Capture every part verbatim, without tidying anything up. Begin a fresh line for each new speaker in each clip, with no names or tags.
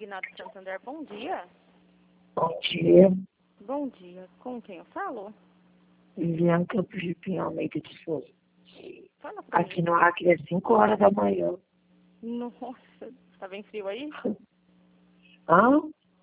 Consignado Santander, bom dia.
Bom dia.
Bom dia. Com quem eu falo?
Viviane Campos de Pinhal, Almeida de Souza.
Fala pra
Aqui
mim.
no Acre é cinco horas da manhã.
Nossa, tá bem frio aí?
Hã?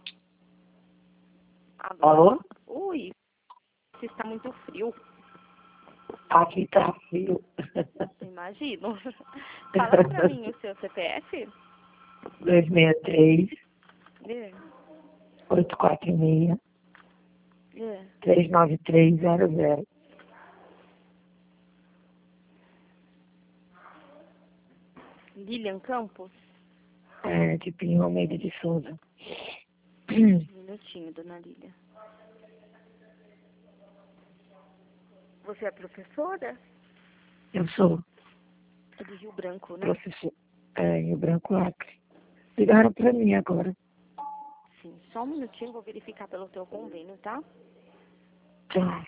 Ah,
Alô?
Ui, está muito frio.
Aqui tá frio.
Imagino. Fala pra mim o seu C P F.
dois seis três,
É,
oito quatro seis,
é.
três nove três zero zero.
Lilian Campos.
É, de Pinhal, Almeida de Souza.
Um minutinho, dona Lilian. Você é professora?
Eu sou
É de Rio Branco, né?
professor é, em Branco Acre. Ligaram pra mim agora.
Sim, só um minutinho, vou verificar pelo teu convênio, tá?
Tá.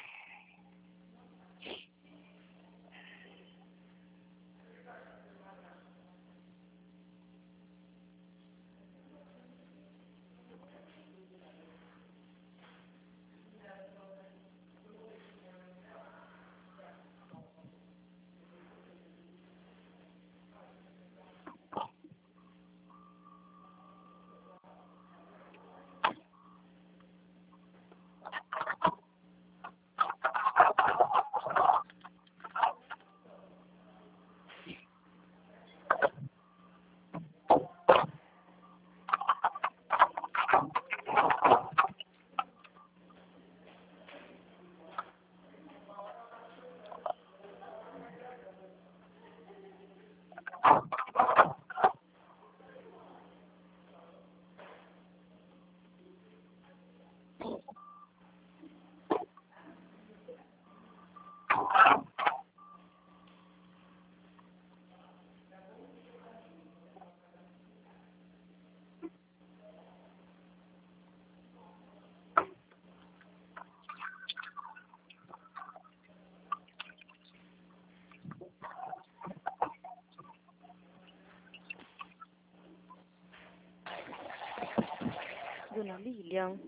Dona Lilian.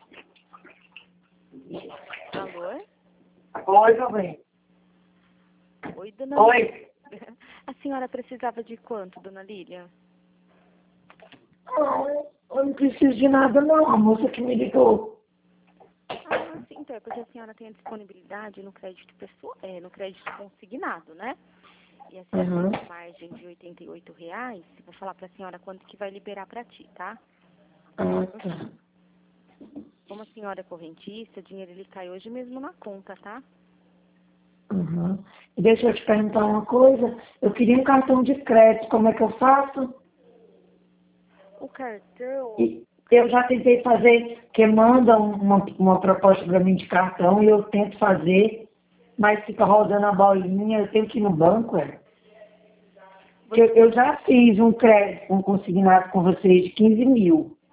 Alô?
Oi, meu bem.
Oi, dona
Oi.
Lilian. A senhora precisava de quanto, dona Lilian?
Não, eu não preciso de nada não, a moça que me ligou.
Ah, sim, então é porque a senhora tem a disponibilidade no crédito pessoal, é, no crédito consignado, né? E a senhora
Uhum.
tem uma margem de oitenta e oito reais. Vou falar pra senhora quanto que vai liberar pra ti, tá?
Ah, tá.
Como a senhora é correntista, o dinheiro ele cai hoje mesmo na conta, tá?
Uhum. E deixa eu te perguntar uma coisa. Eu queria um cartão de crédito, como é que eu faço?
O cartão...
E eu já tentei fazer, que manda uma, uma proposta para mim de cartão e eu tento fazer, mas fica rodando a bolinha, eu tenho que ir no banco, é. Que Eu, eu já fiz um crédito, um consignado com vocês de quinze mil.